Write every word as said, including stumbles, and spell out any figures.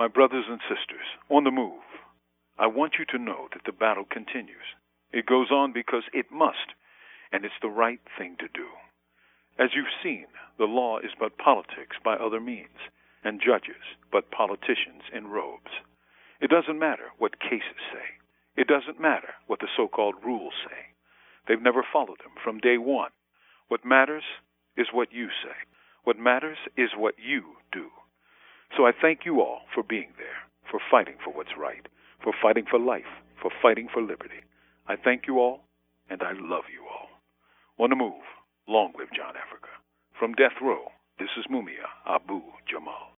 My brothers and sisters, on the move, I want you to know that the battle continues. It goes on because it must, and it's the right thing to do. As you've seen, the law is but politics by other means, and judges but politicians in robes. It doesn't matter what cases say. It doesn't matter what the so-called rules say. They've never followed them from day one. What matters is what you say. What matters is what you do. So I thank you all for being there, for fighting for what's right, for fighting for life, for fighting for liberty. I thank you all, and I love you all. On the move, long live John Africa. From death row, this is Mumia Abu Jamal.